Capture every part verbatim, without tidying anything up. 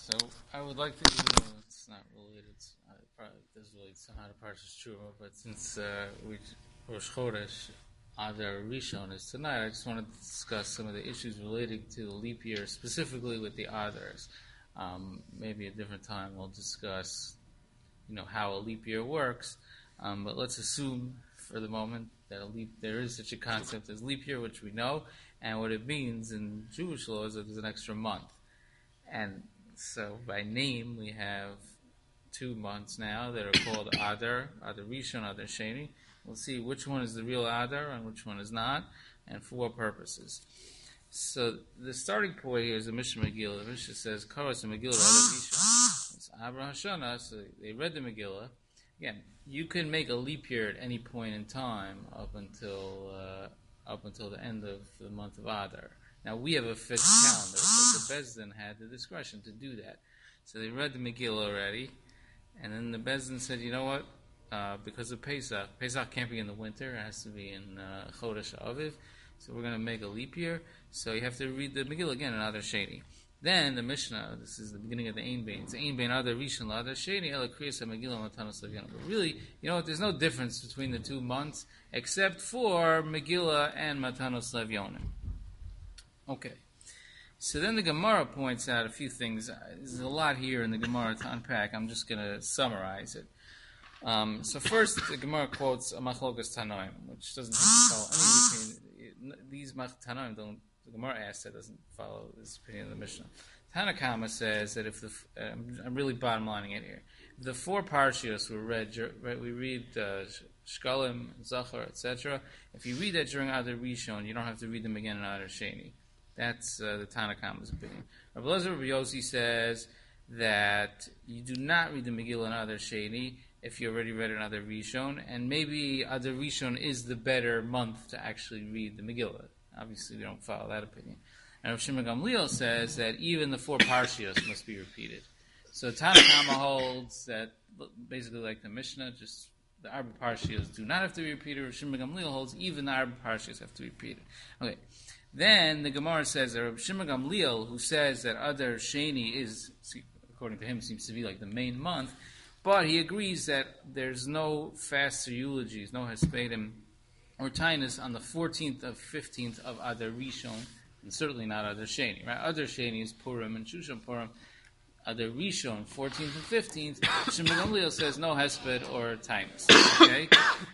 So I would like to. Uh, it's not related. It's, uh, probably does relate somehow to Parshas Shuvah, but since uh, we Rosh Chodesh Adar Rishon is tonight, I just wanted to discuss some of the issues relating to the leap year, specifically with the Adars. Um, maybe a different time we'll discuss, you know, how a leap year works. Um, but let's assume for the moment that a leap there is such a concept as leap year, which we know, and what it means in Jewish law is that there's an extra month. And so by name we have two months now that are called Adar, Adar Rishon, Adar Sheni. We'll see which one is the real Adar and which one is not, and for what purposes. So the starting point here is the Mishnah Megillah. The Mishnah says, Karas and Megillah Adar Rishon. It's Abra Hashana, so they read the Megillah. Again, you can make a leap year at any point in time up until uh, up until the end of the month of Adar. Now, we have a fixed calendar, but the Bezdin had the discretion to do that. So they read the Megillah already, and then the Bezdin said, you know what, uh, because of Pesach, Pesach can't be in the winter, it has to be in uh, Chodesh Aviv, so we're going to make a leap year, so you have to read the Megillah again in Adar Sheni. Then the Mishnah, this is the beginning of the Ein Bein, it's Ein Bein Adar Rishon Adar Sheni, Ela Kriyas HaMegillah Matanos Leviana. But really, you know what, there's no difference between the two months, except for Megillah and Matanos Leviana. Okay, so then the Gemara points out a few things. There's a lot here in the Gemara to unpack. I'm just going to summarize it. Um, so first, the Gemara quotes a Machlokas Tanoim, which doesn't follow any opinion. These Tanoim don't. The Gemara asks that doesn't follow this opinion of the Mishnah. Tanakama says that if the uh, I'm really bottom lining it here. If the four parshios were read, we read uh, Shkalim, Zachar, et cetera. If you read that during Adar Rishon, you don't have to read them again in Adar Sheni. That's uh, the Tanakama's opinion. Rabbi Elazar Rabbi Yossi says that you do not read the Megillah in Adar Sheni if you already read it in Adar Rishon, and maybe Adar Rishon is the better month to actually read the Megillah. Obviously, we don't follow that opinion. And Rav Shimon Gamliel says that even the four parshios must be repeated. So Tanakama holds that, basically like the Mishnah, just the Arba parshios do not have to be repeated. Rav Shimon Gamliel holds even the Arba parshios have to be repeated. Okay. Then the Gemara says that Rabbi Shimon Gamliel, who says that Adar Sheni is, according to him, seems to be like the main month, but he agrees that there's no faster eulogies, no hespedim or tainus on the fourteenth of fifteenth of Adar Rishon, and certainly not Adar Sheni. Right? Adar Sheni is Purim and Shushan Purim. Adar Rishon, fourteenth and fifteenth. Shimon Gamliel says no hesped or tainus. Okay.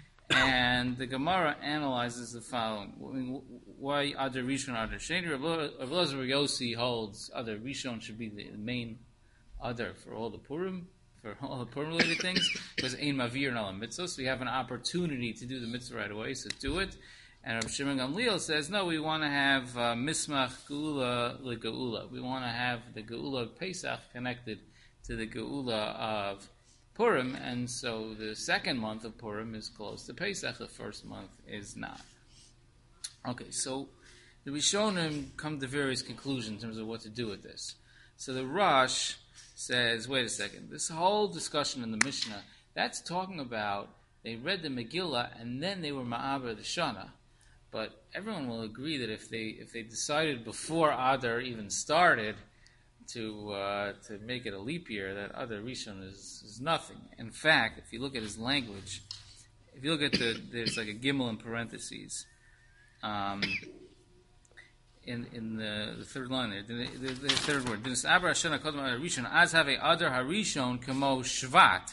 And the Gemara analyzes the following: I mean, why Adar Rishon, Adar Sheni? Rabbi Elazar Yossi holds Adar Rishon should be the main Adar for all the Purim, for all the Purim-related things, because Ein Mavir and Ala Mitzvah, so you have an opportunity to do the mitzvah right away, so do it. And Rabbi Shimon Gamliel says, no, we want to have uh, Mismach Geula LeGeula. We want to have the Geula of Pesach connected to the Geula of Purim, and so the second month of Purim is close to Pesach, the first month is not. Okay, so the Rishonim come to various conclusions in terms of what to do with this. So the Rosh says, wait a second, this whole discussion in the Mishnah, that's talking about they read the Megillah and then they were Ma'aber the Shana. But everyone will agree that if they if they decided before Adar even started to uh, to make it a leap year, that Adar Rishon is, is nothing. In fact, if you look at his language, if you look at the, there's like a gimel in parentheses, um, in in the, the third line there, the, the, the third word, Dinis Abra Shana Kodma Adar Rishon, Az have Adar Harishon Kamo Shvat.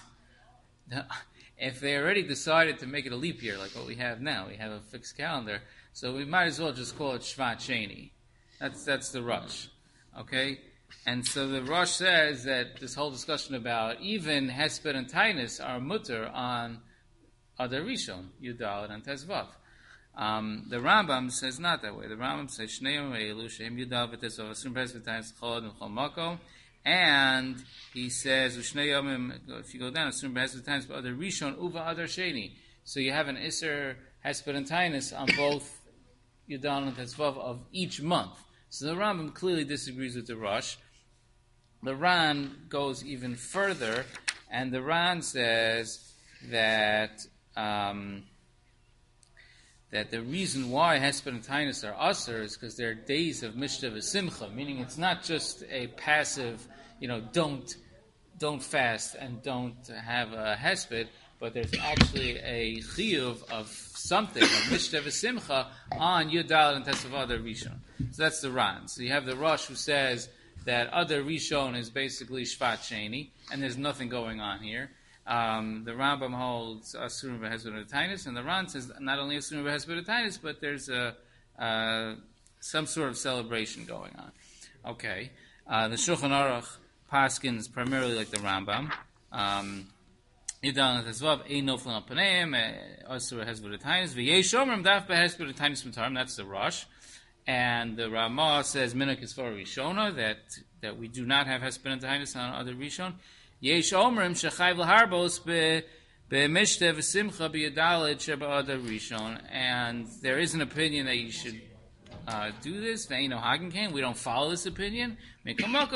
If they already decided to make it a leap year, like what we have now, we have a fixed calendar, so we might as well just call it Shvat Sheni. That's that's the Rosh, okay? And so the Rosh says that this whole discussion about even Hesped and Tainus are mutter on Adar Rishon, Yudal and Tezvav. Um, the Rambam says not that way. The Rambam says Shneim Eilu Shem Yudal v'Tezvav Asur Hesped Tainus Cholad and Chol Makom. And he says, if you go down, Asur Hesped Tainus Adar Rishon Uva Adar Sheni. So you have an Isser Hesped and Tainus on both Yudal and Tezvav of each month. So the Rambam clearly disagrees with the Rosh. The Ran goes even further, and the Ran says that um, that the reason why Hesped and Tainus are usher is because they're days of Mishta v'Simcha, meaning it's not just a passive, you know, don't don't fast and don't have a Hesped, but there's actually a chiyuv of something, of Mishta v'Simcha, on Yudal and Tesavada Rishon. So that's the Ran. So you have the Rosh who says that other Rishon is basically Shvat Sheni, and there's nothing going on here. Um, the Rambam holds Asurim v'Hesped Tainus, and the Ran says not only Asurim v'Hesped Tainus, but there's a, uh, some sort of celebration going on. Okay. Uh, the Shulchan Aruch Paskins primarily like the Rambam. Um, Yudal Tezvav Ein Noflin Al Paneim Asur Hesped Tainus V'Yesh Omrim Daf BeHesped Tainus Mutarim. That's the Rosh, and the Ramah says Minak is for Rishona that that we do not have Hesped Tainus on other Rishon. Yesh Omrim Shechayv L'Harbos Be BeMishte V'Simcha BeYudalet Sheba Other Rishon, and there is an opinion that you should Uh, do this. We don't follow this opinion. You don't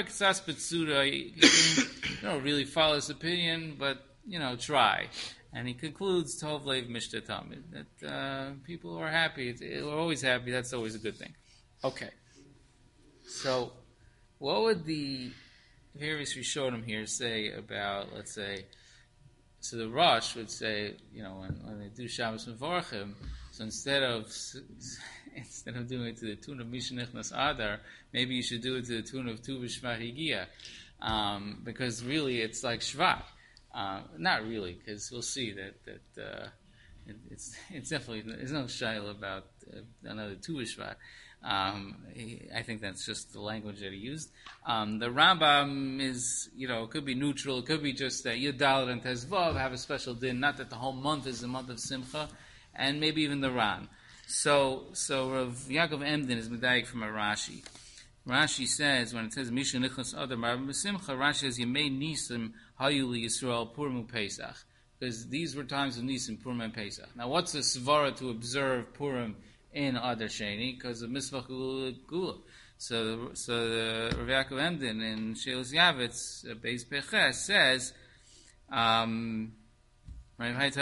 really follow this opinion, but you know, try. And he concludes Tov Leiv Mishta Tamid that uh, people are happy. We're always happy. That's always a good thing. Okay. So, what would the various Rishonim here say about, let's say, so the Rosh would say, you know, when, when they do Shabbos Mevorachim, so instead of instead of doing it to the tune of Mishnichnas Adar, maybe you should do it to the tune of Tu B'Shvat Higia, um, because really it's like Shvat. Uh, not really, because we'll see that that uh, it, it's it's definitely there's no shaila about uh, another Tu B'Shvat. Um, he, I think that's just the language that he used. Um, the Rambam is, you know, it could be neutral. It could be just that Yudal and Tezvav have a special din, not that the whole month is the month of Simcha, and maybe even the Ran. So, so Rav Yaakov Emden is medayik from a Rashi. Rashi says, when it says, Misha Nichlas Adar Marvim B'Simcha, Rashi says, Yemei Nisim Hayu Li Yisrael Purim Pesach. Because these were times of Nisim, Purim and Pesach. Now, what's the svara to observe Purim in Adar Sheni? Because of Mitzvah Gula. So, so the Rav Yaakov Emden in Shelos Yavitz, uh, Beis Peches, says, um, because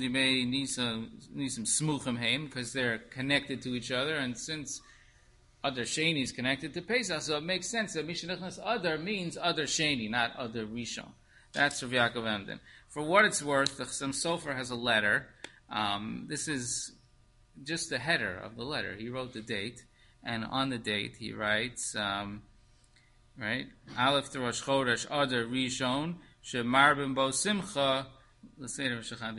they're connected to each other, and since Adar Sheni is connected to Pesach, so it makes sense that Mishnechnas Adar means Adar Sheni, not Adar Rishon. That's Rav Yaakov Emden. For what it's worth, the Chassam Sofer has a letter. Um, this is just the header of the letter. He wrote the date, and on the date he writes, um, right, Aleph to Rosh Chodesh Adar Rishon Shemarbim Bo Simcha. Okay,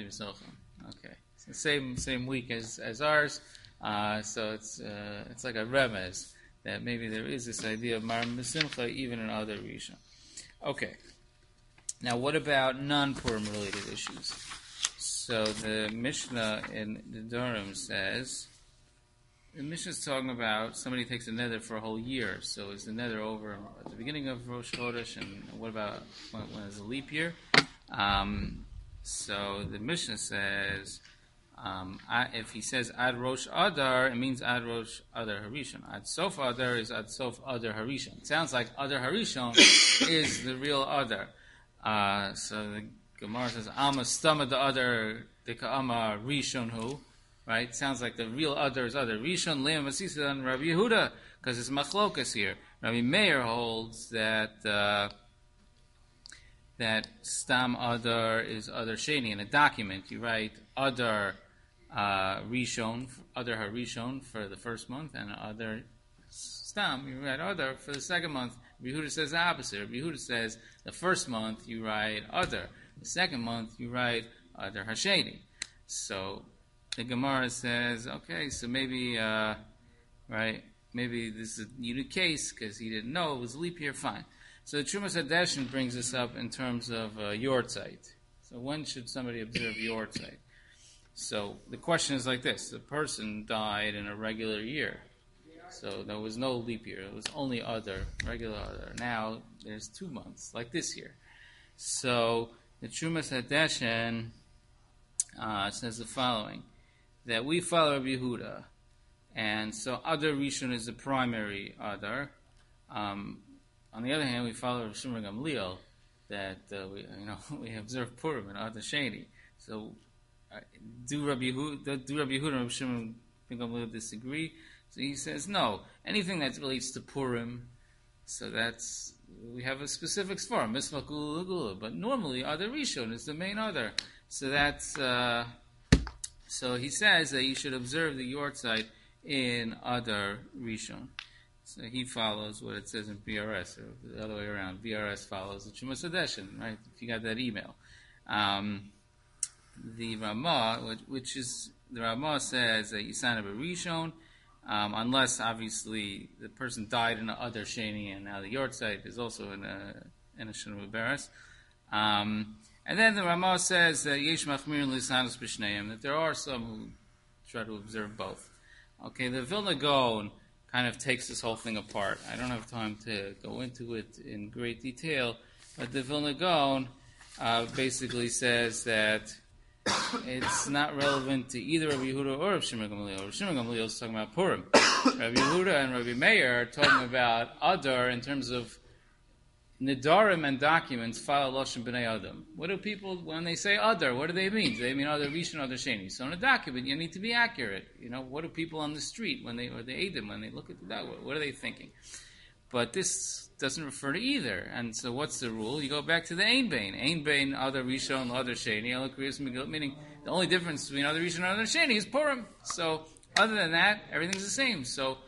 it's the same same week as as ours, uh, so it's uh, it's like a remez that maybe there is this idea of Marim B'Simcha even in other Rishon. Okay, now what about non-Purim related issues? So the Mishnah in the Durham says the Mishnah is talking about somebody takes a nether for a whole year. So is the nether over at the beginning of Rosh Chodesh, and what about when, when it's a leap year? Um, So the Mishnah says, um, if he says Ad Rosh Adar, it means Ad Rosh Adar Harishon. Ad Sof Adar is Ad Sof Adar Harishon. It sounds like Adar Harishon is the real Adar. Uh, so the Gemara says, Alma Stama the Adar Dika Ama Rishon Hu. Right? Sounds like the real Adar is Adar Rishon, Leah Masisa, and Rabbi Yehuda, because it's Machlokas here. Rabbi Meir holds that Uh, that Stam Adar is Adar Sheni. In a document, you write Adar uh, Rishon, Adar Harishon for the first month, and Adar Stam, you write Adar for the second month. Yehuda says the opposite. Yehuda says the first month you write Adar, the second month you write Adar Hasheni. So the Gemara says, okay, so maybe, uh, right, maybe this is a unique case because he didn't know it was leap year, fine. So the Trumas Hadeshin brings this up in terms of uh, Yortzeit. So when should somebody observe Yortzeit? So the question is like this. The person died in a regular year. So there was no leap year. It was only other, regular other. Now there's two months, like this year. So the Trumas Hadeshin uh, says the following, that we follow Rabbi Yehuda. And so Adar Rishon is the primary Adar. Um, On the other hand, we follow Rav Shimon Gamliel that uh, we, you know, we observe Purim and Adar Sheni. So do Rabbi Yehuda, do Rabbi Yehuda and Rabbi Shimon ben Gamliel disagree? So he says no. Anything that relates to Purim, so that's we have a specific form, Mitzvah Gula Gula. But normally, Adar Rishon is the main Adar. So that's uh, so he says that you should observe the Yortzeit in Adar Rishon. So he follows what it says in B R S, or the other way around. B R S follows the Chumash Hadeshin, right? If you got that email. Um, the Ramah, which, which is, the Ramah says that Yisan Rishon, um, unless obviously the person died in a Adar Sheni, and now the Yortzeit is also in a, in a Shenu Beres. Um, and then the Ramah says that Yesh Machmir Lisanus B'Shneim, that there are some who try to observe both. Okay, the Vilna Gaon kind of takes this whole thing apart. I don't have time to go into it in great detail, but the Vilna Gaon uh, basically says that it's not relevant to either Rabbi Yehuda or Rabbi Shimon Gamliel. Rabbi Shimon Gamliel is talking about Purim. Rabbi Yehuda and Rabbi Meir are talking about Adar in terms of Nidarim and documents file Lashon B'nai Adam. What do people, when they say Adar, what do they mean? Do they mean Adar Rishon, Adar Sheni? So in a document, you need to be accurate. You know, what do people on the street, when they, or the Eidim, when they look at the document, what are they thinking? But this doesn't refer to either. And so what's the rule? You go back to the Ein Bain. Ein Bain, Adar Rishon, Adar Sheni, meaning the only difference between Adar Rishon and Adar Sheni is Purim. So other than that, everything's the same. So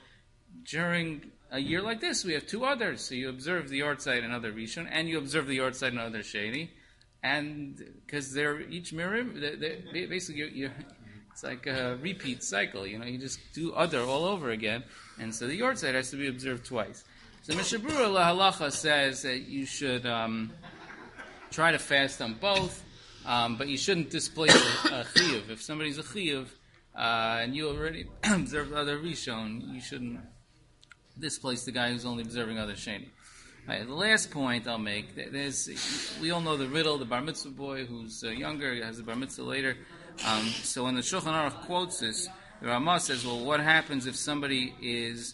during a year like this, we have two others. So you observe the Yortzeit and Adar Rishon, and you observe the Yortzeit and Adar Sheni, and because they're each mirror, they're, they're, basically you're, you're, it's like a repeat cycle. You know, you just do Adar all over again, and so the Yortzeit has to be observed twice. So Mishnah Berurah Lahalacha says that you should um, try to fast on both, um, but you shouldn't displace a, a chiyuv. If somebody's a chiyuv uh, and you already observed Adar Rishon, you shouldn't displace the guy who's only observing Adar Sheni. Right, the last point I'll make, there's, we all know the riddle, the bar mitzvah boy who's uh, younger, has a bar mitzvah later. Um, so when the Shulchan Aruch quotes this, the Ramah says, well, what happens if somebody is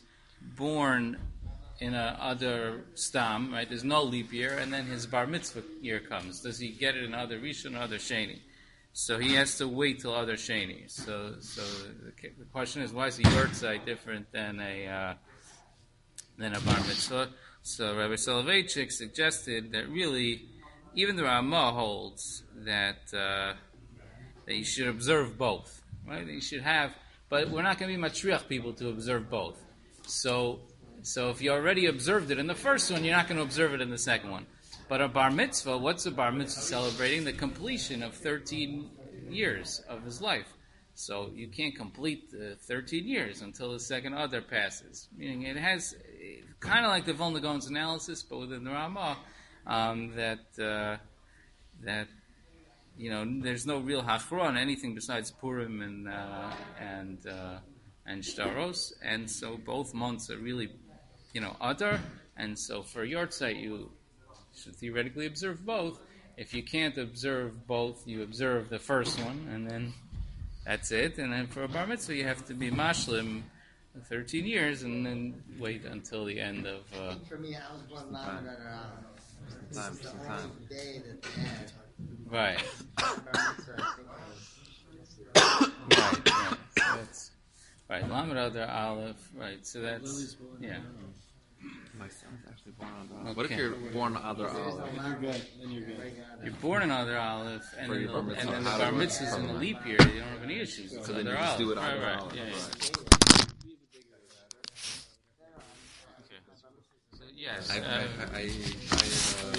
born in a Adar Stam, right? There's no leap year, and then his bar mitzvah year comes. Does he get it in Adar Rishon or Adar Sheni? So he has to wait till Adar Sheni. So, so the, the question is, why is the Yortzeit different than a uh, than a bar mitzvah? So Rabbi Soloveitchik suggested that really, even the Ramah holds that uh, that you should observe both, right? That you should have, but we're not going to be matriach people to observe both. So, so if you already observed it in the first one, you're not going to observe it in the second one. But a bar mitzvah, what's a bar mitzvah celebrating? The completion of thirteen years of his life. So you can't complete the thirteen years until the second Adar passes. Meaning it has kind of like the Vilna Gaon's analysis, but within the Ramah, um, that uh, that you know there's no real hachra on anything besides Purim and uh, and uh, and Shtaros, and so both months are really you know Adar, and so for Yortzeit you should theoretically observe both. If you can't observe both, you observe the first one, and then that's it. And then for a bar mitzvah, you have to be mashlim thirteen years, and then wait until the end of. Uh, For me, I was born longer than around. This is the only day that they had. Right. right. Right. So that's right. Lamed Adar Aleph. Right. So that's yeah. My son's actually born on Adar. Okay. What if you're born on Adar Aleph? Then you're good. Then you're good. You're born in Adar Aleph, and then the, and then the How bar do we- mitzvah's in the leap year. You don't have any issues. It's So then you Adar just do Aleph. it on Right. Adar Right. Aleph. Yeah. yeah. Right. Okay. So yes. I, uh, I, I, I, uh,